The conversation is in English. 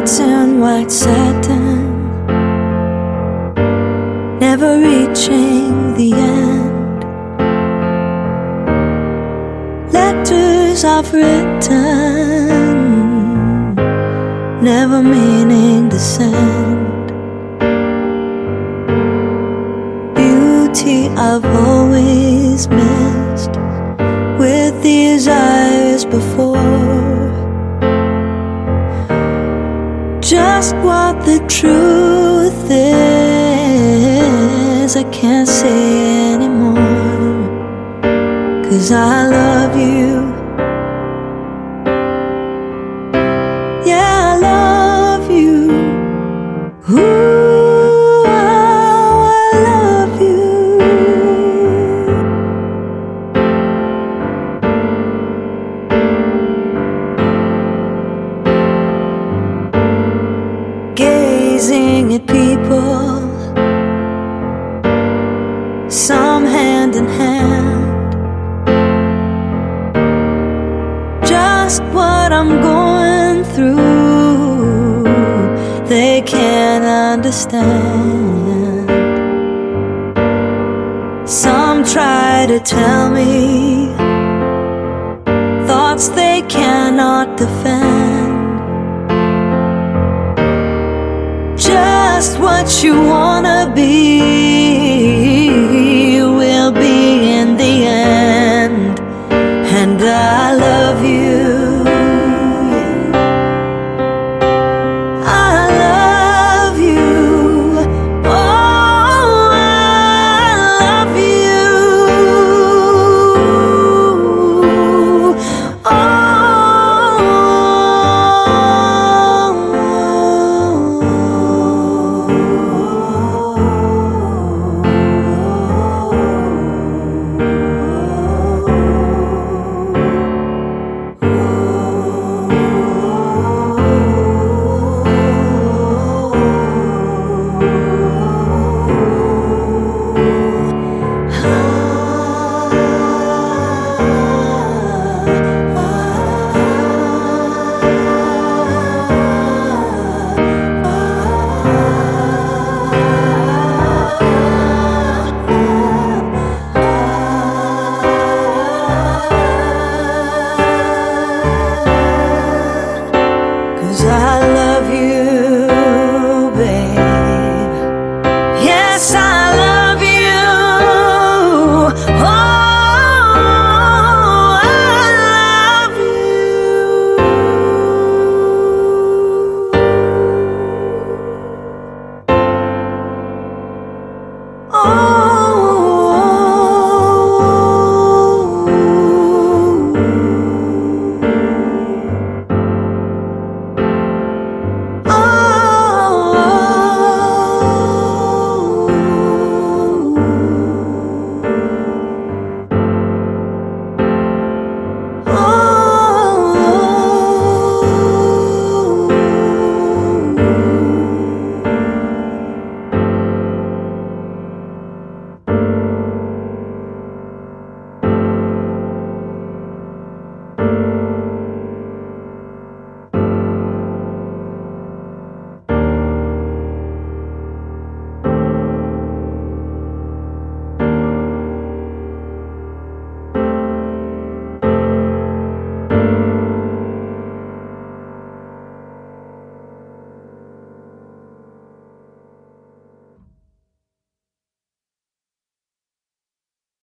nights in white satin, never reaching the end. Letters I've written, never meaning to send. Beauty I've always missed with these eyes before. Just what the truth is, I can't say anymore. 'Cause I love you. Yeah, I love you. Ooh, how I love you. Gazing at people, some hand in hand, just what I'm going through, they can't understand. Some try to tell me thoughts they cannot defend. Just what you want